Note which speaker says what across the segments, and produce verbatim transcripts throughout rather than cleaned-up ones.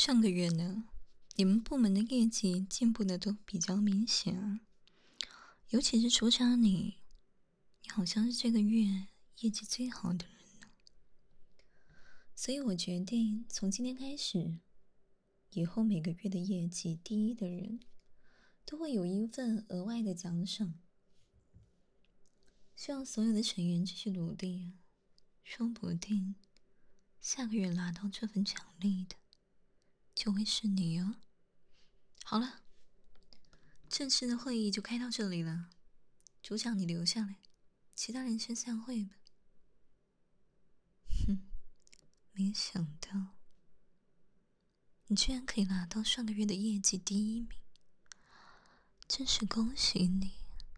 Speaker 1: 上个月呢，你们部门的业绩进步的都比较明显啊，尤其是组长你，你好像是这个月业绩最好的人呢。所以我决定从今天开始，以后每个月的业绩第一的人，都会有一份额外的奖赏。希望所有的成员继续努力啊，说不定下个月拿到这份奖励的，就会是你哦。好了，正式的会议就开到这里了，组长你留下来，其他人先散会吧。哼，没想到你居然可以拿到上个月的业绩第一名，真是恭喜你。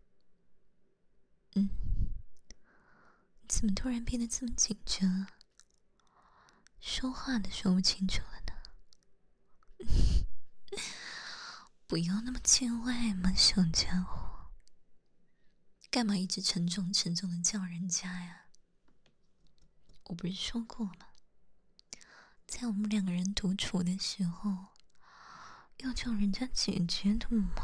Speaker 1: 嗯，你怎么突然变得这么紧张啊？说话都说不清楚了呢。不要那么见外嘛，小家伙，干嘛一直沉重沉重的叫人家呀？我不是说过吗？在我们两个人独处的时候，要叫人家姐姐的吗？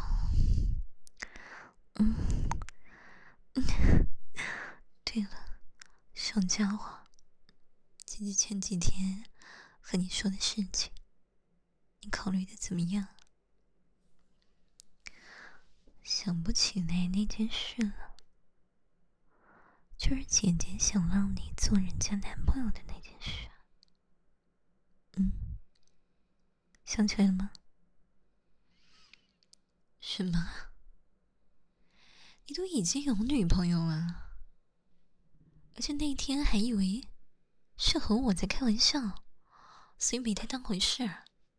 Speaker 1: 嗯，嗯对了，小家伙，姐姐前几天和你说的事情，你考虑的怎么样？想不起来那件事了，就是姐姐想让你做人家男朋友的那件事。嗯，想起来了吗？什么？你都已经有女朋友了，而且那天还以为是和我在开玩笑，所以没太当回事。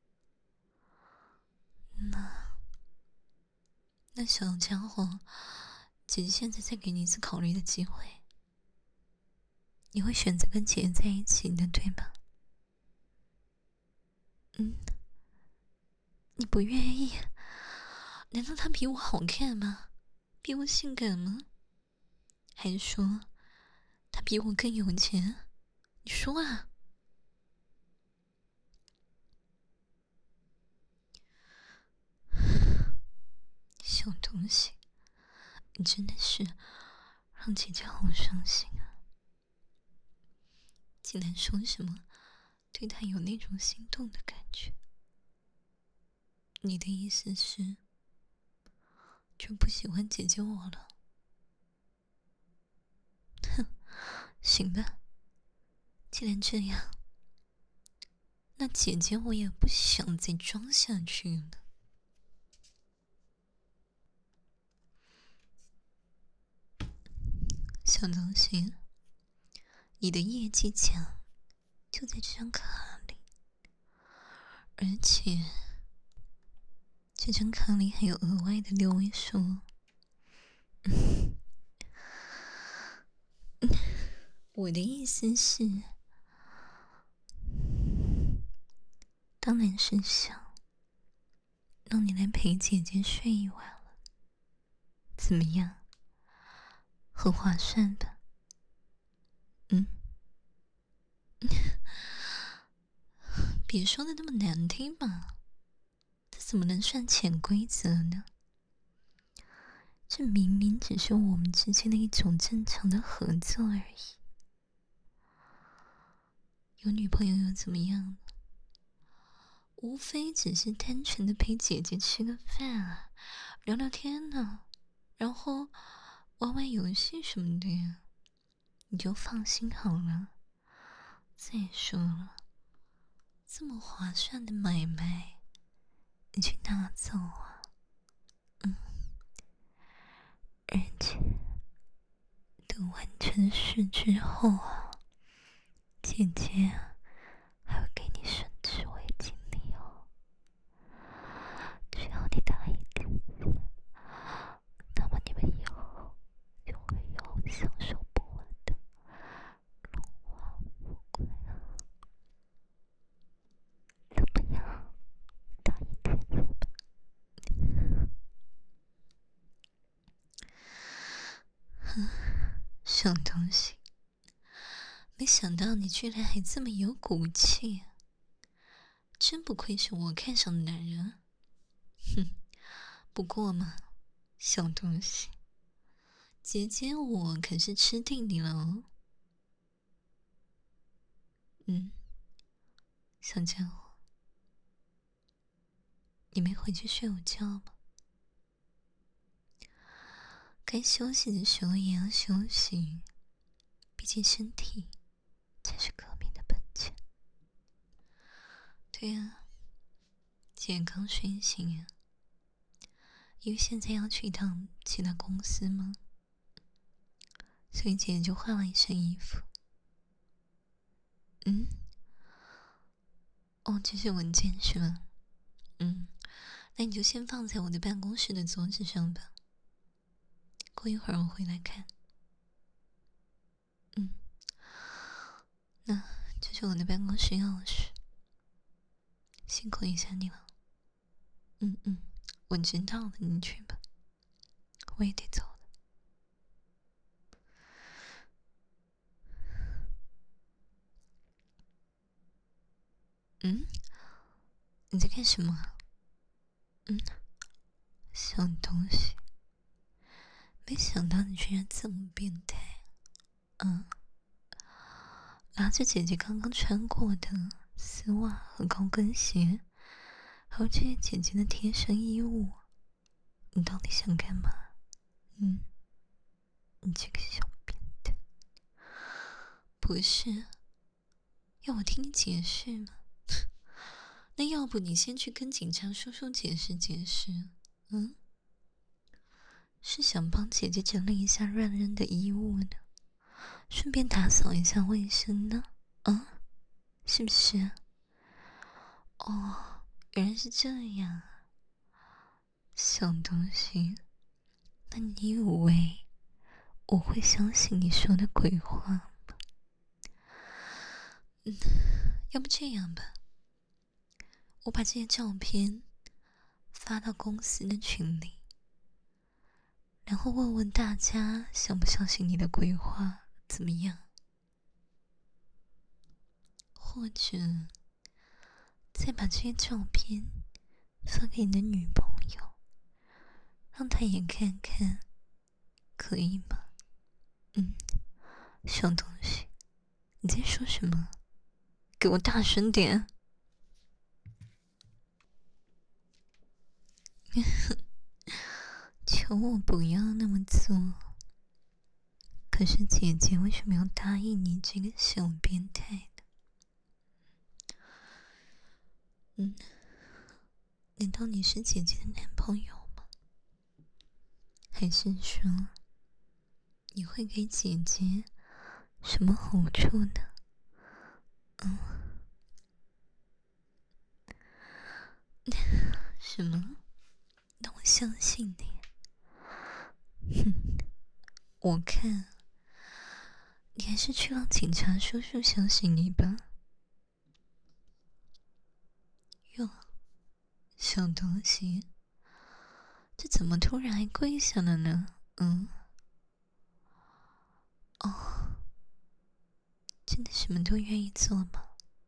Speaker 1: 那那小家伙，姐姐现在再给你一次考虑的机会，你会选择跟姐姐在一起的，对吧？嗯，你不愿意？难道她比我好看吗？比我性感吗？还是说她比我更有钱？你说啊！小东西，你真的是让姐姐好伤心啊！竟然说什么对她有那种心动的感觉？你的意思是就不喜欢姐姐我了？哼，行吧，既然这样，那姐姐我也不想再装下去了。小东西，你的业绩奖就在这张卡里，而且这张卡里还有额外的六位数。我的意思是，当然是想让你来陪姐姐睡一晚了，怎么样？很划算吧？嗯，别说的那么难听嘛，这怎么能算潜规则呢？这明明只是我们之间的一种正常的合作而已。有女朋友又怎么样呢？无非只是单纯的陪姐姐吃个饭啊，聊聊天呢，然后玩玩游戏什么的呀，你就放心好了。再说了，这么划算的买卖，你去拿走啊。嗯，而且等完成事之后啊，姐姐啊还会给你升职为经理哦。只要你答应姐姐，那么你们以后就会有享受不完的荣华富贵啊。怎么样？答应姐姐吧。小东西，没想到你居然还这么有骨气啊！ 真不愧是我看上的男人。哼，不过嘛，小东西，姐姐我可是吃定你了哦。嗯，小家伙，你没回去睡午觉吗？该休息的时候也要休息，毕竟身体才是革命的本钱。对啊，姐刚睡醒啊，因为现在要去一趟其他公司嘛，所以姐就换了一身衣服。嗯，哦，这是文件是吗？嗯，那你就先放在我的办公室的桌子上吧。过一会儿我回来看。嗯，那这是我的办公室钥匙，辛苦一下你了。嗯嗯，我知道了，你去吧，我也得走了。嗯，你在干什么啊？嗯，小东西，没想到你居然这么变态。嗯，拿着姐姐刚刚穿过的丝袜和高跟鞋，还有这些姐姐的贴身衣物，你到底想干嘛？嗯，你这个小变态。不是，要我听你解释吗？那要不你先去跟警察叔叔解释解释。嗯，是想帮姐姐整理一下乱扔的衣物呢，顺便打扫一下卫生呢？啊，是不是？哦，原来是这样，小东西。那你以为我会相信你说的鬼话吗？嗯，要不这样吧，我把这些照片发到公司的群里，然后问问大家相不相信你的鬼话，怎么样？或者再把这些照片发给你的女朋友，让她也看看，可以吗？嗯，小东西，你在说什么？给我大声点！求我不要那么做。可是姐姐为什么要答应你这个小变态呢？嗯，难道你是姐姐的男朋友吗？还是说你会给姐姐什么好处呢？嗯，什么？那我相信你。哼，我看你还是去让警察叔叔相信你吧。哟，小东西，这怎么突然还跪下了呢？嗯，哦，真的什么都愿意做吗？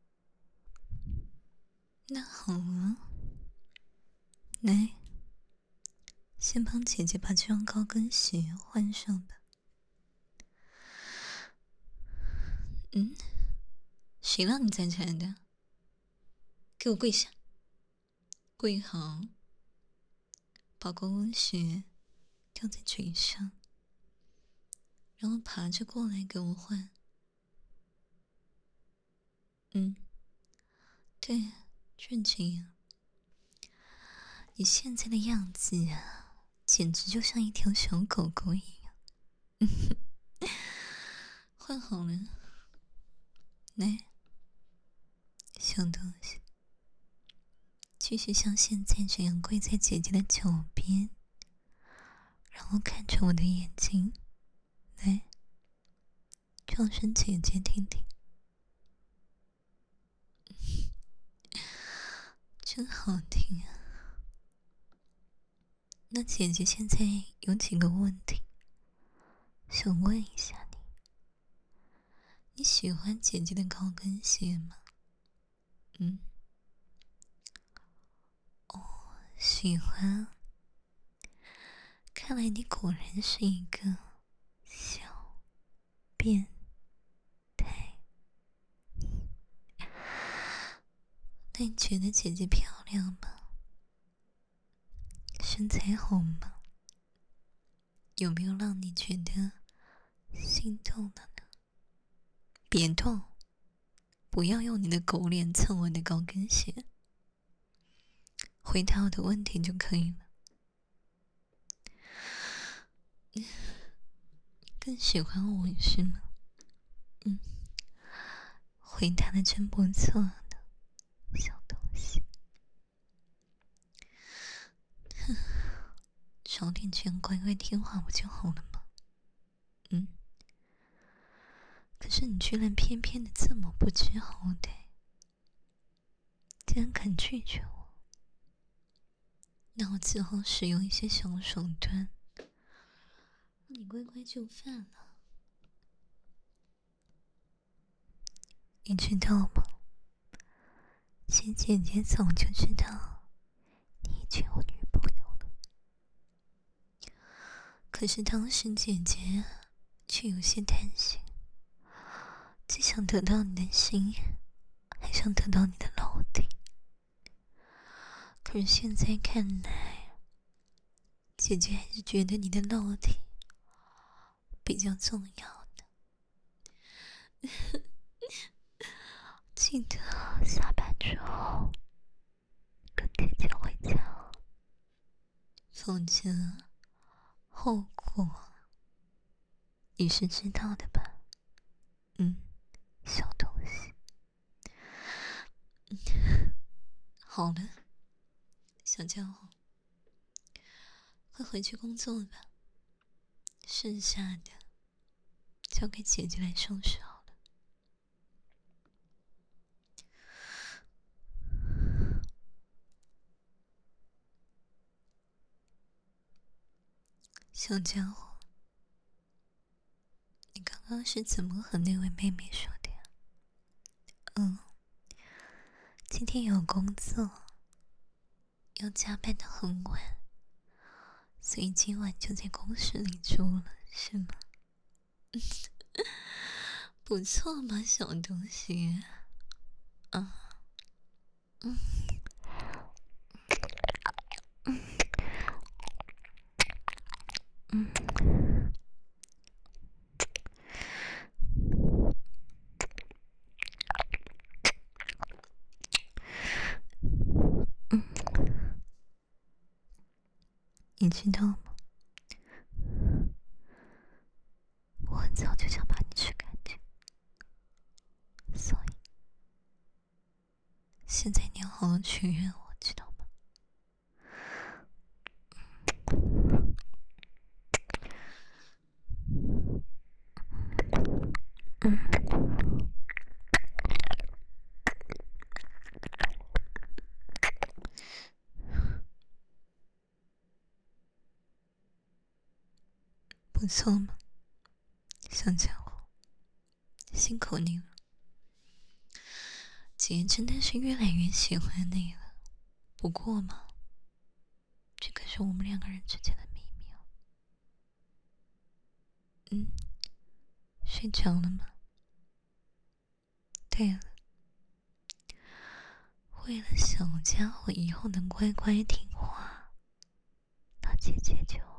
Speaker 1: 那好啊，来，先帮姐姐把这双高跟鞋换上吧。嗯，谁让你站起来的？给我跪下！跪好，把高跟鞋吊在嘴上，然后爬着过来给我换。嗯，对，就是这样。你现在的样子啊，简直就像一条小狗狗一样。换好了，来，小东西，继续像现在这样跪在姐姐的脚边，然后看着我的眼睛，来，叫声姐姐听听。真好听啊！那姐姐现在有几个问题，想问一下你。你喜欢姐姐的高跟鞋吗？嗯， 喜欢，看来你果然是一个小变态。那你觉得姐姐漂亮吗？身材好吗？有没有让你觉得心动了呢？别动，不要用你的狗脸蹭我的高跟鞋，回答我的问题就可以了。更喜欢我是吗？嗯，回答的真不错呢，小东西。少点钱，乖乖听话不就好了吗？嗯。可是你居然偏偏的这么不知好歹，竟然肯拒绝我，那我只好使用一些小手段，让你乖乖就范了。你知道吗？其实姐姐早就知道你已经有女朋友了，可是当时姐姐却有些担心，既想得到你的心，还想得到你的肉体。可是现在看来，姐姐还是觉得你的肉体比较重要的。记得下班之后跟姐姐回家，否则后果你是知道的吧？嗯，小东西。好了，小家伙，快回去工作吧，剩下的交给姐姐来收拾好了。小家伙，你刚刚是怎么和那位妹妹说的呀？嗯，今天有工作，要加班到很晚，所以今晚就在公司里住了，是吗？不错嘛，小东西。啊，嗯，嗯，嗯，嗯，你知道吗？我很早就想把你吃干净，所以现在你要好好取悦我，知道吗？嗯，不错嘛，小家伙，辛苦你了。姐真的是越来越喜欢你了。不过嘛，这可是我们两个人之间的秘密哦。嗯，睡着了吗？对了，为了小家伙以后能乖乖听话，那姐姐就